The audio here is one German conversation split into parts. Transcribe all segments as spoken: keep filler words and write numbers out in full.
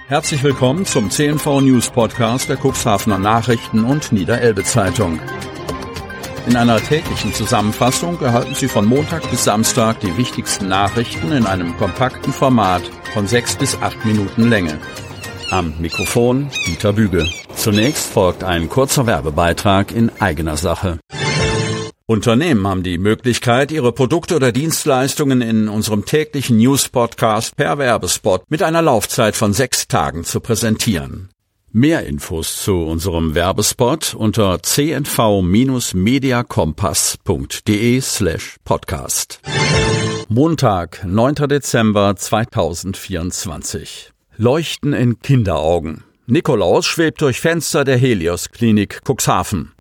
Herzlich willkommen zum C N V News Podcast der Cuxhavener Nachrichten und Niederelbe Zeitung. In einer täglichen Zusammenfassung erhalten Sie von Montag bis Samstag die wichtigsten Nachrichten in einem kompakten Format von sechs bis acht Minuten Länge. Am Mikrofon Dieter Büge. Zunächst folgt ein kurzer Werbebeitrag in eigener Sache. Unternehmen haben die Möglichkeit, ihre Produkte oder Dienstleistungen in unserem täglichen News-Podcast per Werbespot mit einer Laufzeit von sechs Tagen zu präsentieren. Mehr Infos zu unserem Werbespot unter c n v mediakompass punkt d e slash podcast. Montag, neunter Dezember zweitausendvierundzwanzig. Leuchten in Kinderaugen. Nikolaus schwebt durch Fenster der Helios Klinik Cuxhaven.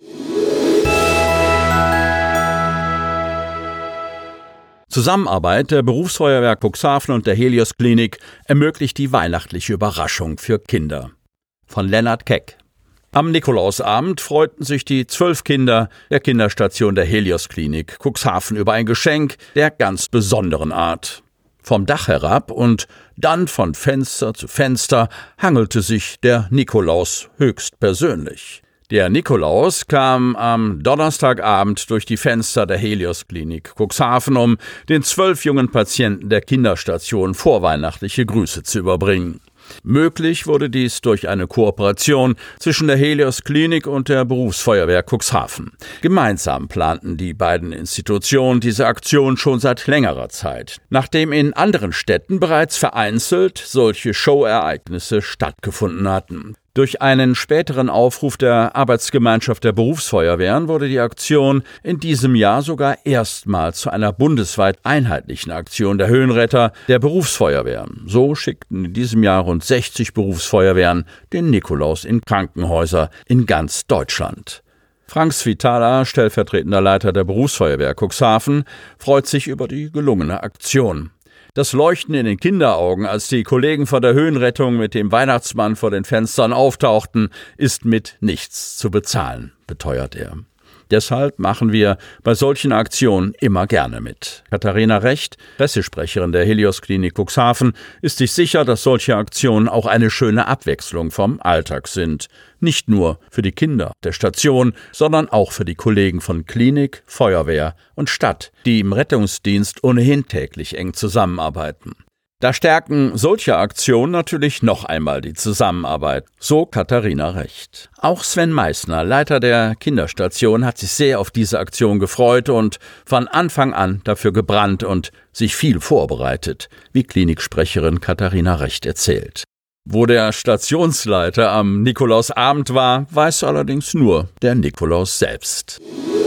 Zusammenarbeit der Berufsfeuerwehr Cuxhaven und der Helios Klinik ermöglicht die weihnachtliche Überraschung für Kinder. Von Lennart Keck. Am Nikolausabend freuten sich die zwölf Kinder der Kinderstation der Helios Klinik Cuxhaven über ein Geschenk der ganz besonderen Art. Vom Dach herab und dann von Fenster zu Fenster hangelte sich der Nikolaus höchstpersönlich. Der Nikolaus kam am Donnerstagabend durch die Fenster der Helios Klinik Cuxhaven, um den zwölf jungen Patienten der Kinderstation vorweihnachtliche Grüße zu überbringen. Möglich wurde dies durch eine Kooperation zwischen der Helios Klinik und der Berufsfeuerwehr Cuxhaven. Gemeinsam planten die beiden Institutionen diese Aktion schon seit längerer Zeit, nachdem in anderen Städten bereits vereinzelt solche Showereignisse stattgefunden hatten. Durch einen späteren Aufruf der Arbeitsgemeinschaft der Berufsfeuerwehren wurde die Aktion in diesem Jahr sogar erstmals zu einer bundesweit einheitlichen Aktion der Höhenretter der Berufsfeuerwehren. So schickten in diesem Jahr rund sechzig Berufsfeuerwehren den Nikolaus in Krankenhäuser in ganz Deutschland. Frank Svitala, stellvertretender Leiter der Berufsfeuerwehr Cuxhaven, freut sich über die gelungene Aktion. Das Leuchten in den Kinderaugen, als die Kollegen von der Höhenrettung mit dem Weihnachtsmann vor den Fenstern auftauchten, ist mit nichts zu bezahlen, beteuert er. Deshalb machen wir bei solchen Aktionen immer gerne mit. Katharina Recht, Pressesprecherin der Helios Klinik Cuxhaven, ist sich sicher, dass solche Aktionen auch eine schöne Abwechslung vom Alltag sind. Nicht nur für die Kinder der Station, sondern auch für die Kollegen von Klinik, Feuerwehr und Stadt, die im Rettungsdienst ohnehin täglich eng zusammenarbeiten. Da stärken solche Aktionen natürlich noch einmal die Zusammenarbeit, so Katharina Recht. Auch Sven Meissner, Leiter der Kinderstation, hat sich sehr auf diese Aktion gefreut und von Anfang an dafür gebrannt und sich viel vorbereitet, wie Kliniksprecherin Katharina Recht erzählt. Wo der Stationsleiter am Nikolausabend war, weiß allerdings nur der Nikolaus selbst.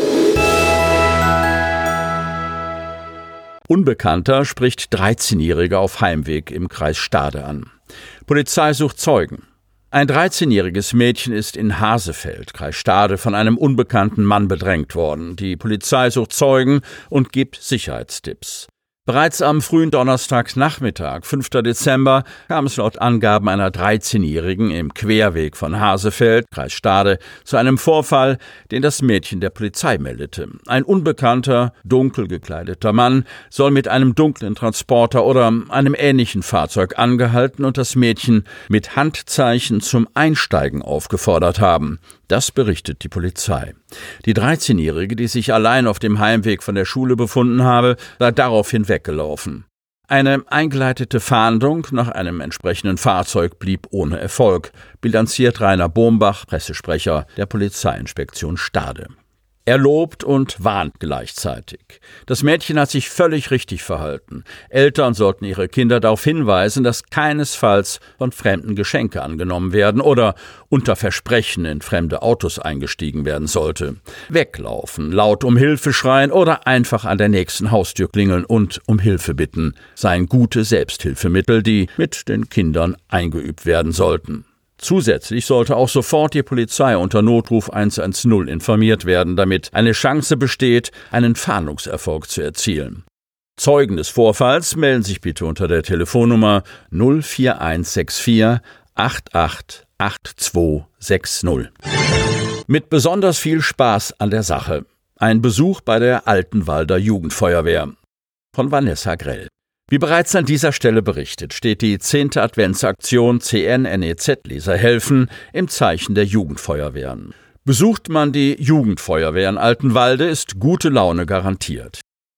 Unbekannter spricht dreizehnjährige auf Heimweg im Kreis Stade an. Polizei sucht Zeugen. Ein dreizehnjähriges Mädchen ist in Hasefeld, Kreis Stade, von einem unbekannten Mann bedrängt worden. Die Polizei sucht Zeugen und gibt Sicherheitstipps. Bereits am frühen Donnerstagnachmittag, fünfter Dezember, kam es laut Angaben einer dreizehnjährigen im Querweg von Hasefeld, Kreis Stade, zu einem Vorfall, den das Mädchen der Polizei meldete. Ein unbekannter, dunkel gekleideter Mann soll mit einem dunklen Transporter oder einem ähnlichen Fahrzeug angehalten und das Mädchen mit Handzeichen zum Einsteigen aufgefordert haben. Das berichtet die Polizei. Die dreizehnjährige, die sich allein auf dem Heimweg von der Schule befunden habe, sei daraufhin weggelaufen. Eine eingeleitete Fahndung nach einem entsprechenden Fahrzeug blieb ohne Erfolg, bilanziert Rainer Bombach, Pressesprecher der Polizeiinspektion Stade. Er lobt und warnt gleichzeitig. Das Mädchen hat sich völlig richtig verhalten. Eltern sollten ihre Kinder darauf hinweisen, dass keinesfalls von Fremden Geschenke angenommen werden oder unter Versprechen in fremde Autos eingestiegen werden sollte. Weglaufen, laut um Hilfe schreien oder einfach an der nächsten Haustür klingeln und um Hilfe bitten seien gute Selbsthilfemittel, die mit den Kindern eingeübt werden sollten. Zusätzlich sollte auch sofort die Polizei unter Notruf hundertzehn informiert werden, damit eine Chance besteht, einen Fahndungserfolg zu erzielen. Zeugen des Vorfalls melden sich bitte unter der Telefonnummer null vier eins sechs vier acht acht acht zwei sechs null. Mit besonders viel Spaß an der Sache. Ein Besuch bei der Altenwalder Jugendfeuerwehr. Von Vanessa Grell. Wie bereits an dieser Stelle berichtet, steht die zehnte Adventsaktion C N N E Z-Leser helfen im Zeichen der Jugendfeuerwehren. Besucht man die Jugendfeuerwehr in Altenwalde, ist gute Laune garantiert.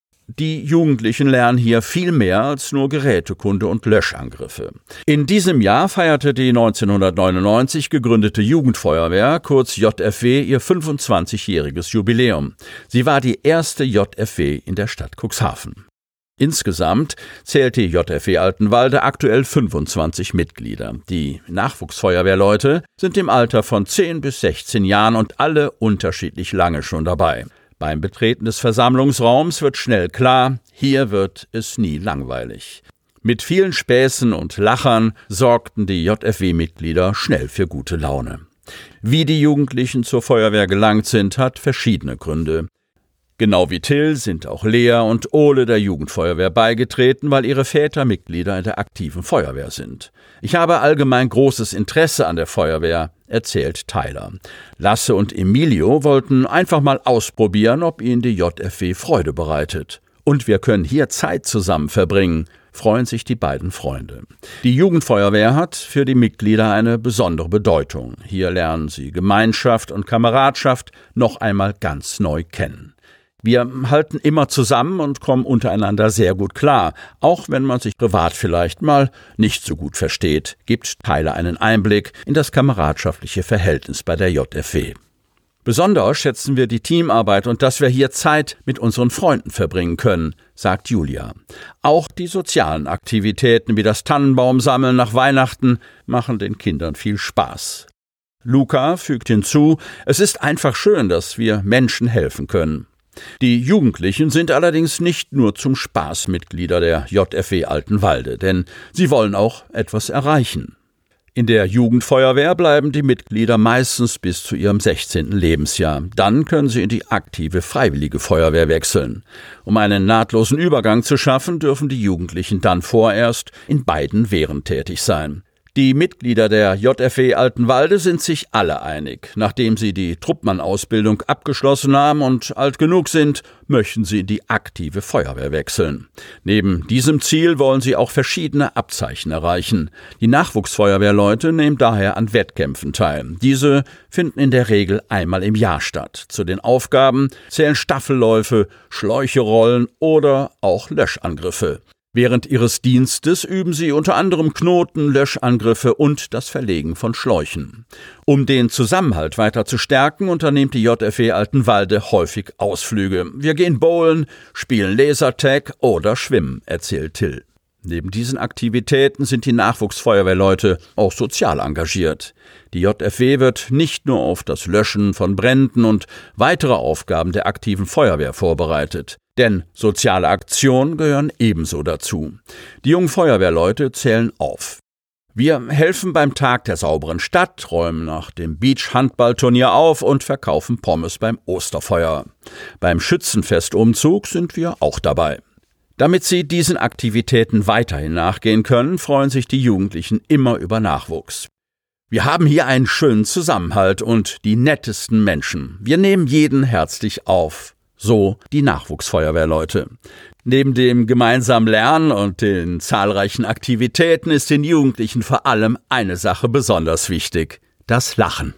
Die Jugendlichen lernen hier viel mehr als nur Gerätekunde und Löschangriffe. In diesem Jahr feierte die neunzehnhundertneunundneunzig gegründete Jugendfeuerwehr, kurz J F W, ihr fünfundzwanzigjähriges Jubiläum. Sie war die erste J F W in der Stadt Cuxhaven. Insgesamt zählt die J F W Altenwalde aktuell fünfundzwanzig Mitglieder. Die Nachwuchsfeuerwehrleute sind im Alter von zehn bis sechzehn Jahren und alle unterschiedlich lange schon dabei. Beim Betreten des Versammlungsraums wird schnell klar, hier wird es nie langweilig. Mit vielen Späßen und Lachern sorgten die J F W-Mitglieder schnell für gute Laune. Wie die Jugendlichen zur Feuerwehr gelangt sind, hat verschiedene Gründe. Genau wie Till sind auch Lea und Ole der Jugendfeuerwehr beigetreten, weil ihre Väter Mitglieder in der aktiven Feuerwehr sind. Ich habe allgemein großes Interesse an der Feuerwehr, erzählt Tyler. Lasse und Emilio wollten einfach mal ausprobieren, ob ihnen die J F W Freude bereitet. Und wir können hier Zeit zusammen verbringen, freuen sich die beiden Freunde. Die Jugendfeuerwehr hat für die Mitglieder eine besondere Bedeutung. Hier lernen sie Gemeinschaft und Kameradschaft noch einmal ganz neu kennen. Wir halten immer zusammen und kommen untereinander sehr gut klar. Auch wenn man sich privat vielleicht mal nicht so gut versteht, gibt Tyler einen Einblick in das kameradschaftliche Verhältnis bei der J F W. Besonders schätzen wir die Teamarbeit und dass wir hier Zeit mit unseren Freunden verbringen können, sagt Julia. Auch die sozialen Aktivitäten wie das Tannenbaumsammeln nach Weihnachten machen den Kindern viel Spaß. Luca fügt hinzu, es ist einfach schön, dass wir Menschen helfen können. Die Jugendlichen sind allerdings nicht nur zum Spaß Mitglieder der J F W Altenwalde, denn sie wollen auch etwas erreichen. In der Jugendfeuerwehr bleiben die Mitglieder meistens bis zu ihrem sechzehnten Lebensjahr. Dann können sie in die aktive Freiwillige Feuerwehr wechseln. Um einen nahtlosen Übergang zu schaffen, dürfen die Jugendlichen dann vorerst in beiden Wehren tätig sein. Die Mitglieder der J F W Altenwalde sind sich alle einig. Nachdem sie die Truppmann-Ausbildung abgeschlossen haben und alt genug sind, möchten sie in die aktive Feuerwehr wechseln. Neben diesem Ziel wollen sie auch verschiedene Abzeichen erreichen. Die Nachwuchsfeuerwehrleute nehmen daher an Wettkämpfen teil. Diese finden in der Regel einmal im Jahr statt. Zu den Aufgaben zählen Staffelläufe, Schläucherollen oder auch Löschangriffe. Während ihres Dienstes üben sie unter anderem Knoten, Löschangriffe und das Verlegen von Schläuchen. Um den Zusammenhalt weiter zu stärken, unternimmt die J F W Altenwalde häufig Ausflüge. Wir gehen bowlen, spielen Lasertag oder schwimmen, erzählt Till. Neben diesen Aktivitäten sind die Nachwuchsfeuerwehrleute auch sozial engagiert. Die J F W wird nicht nur auf das Löschen von Bränden und weitere Aufgaben der aktiven Feuerwehr vorbereitet. Denn soziale Aktionen gehören ebenso dazu. Die jungen Feuerwehrleute zählen auf. Wir helfen beim Tag der sauberen Stadt, räumen nach dem Beach-Handballturnier auf und verkaufen Pommes beim Osterfeuer. Beim Schützenfestumzug sind wir auch dabei. Damit sie diesen Aktivitäten weiterhin nachgehen können, freuen sich die Jugendlichen immer über Nachwuchs. Wir haben hier einen schönen Zusammenhalt und die nettesten Menschen. Wir nehmen jeden herzlich auf. So die Nachwuchsfeuerwehrleute. Neben dem gemeinsamen Lernen und den zahlreichen Aktivitäten ist den Jugendlichen vor allem eine Sache besonders wichtig: das Lachen.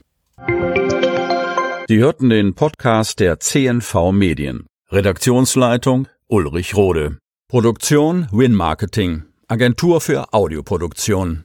Sie hörten den Podcast der C N V Medien. Redaktionsleitung Ulrich Rode. Produktion Win Marketing, Agentur für Audioproduktion.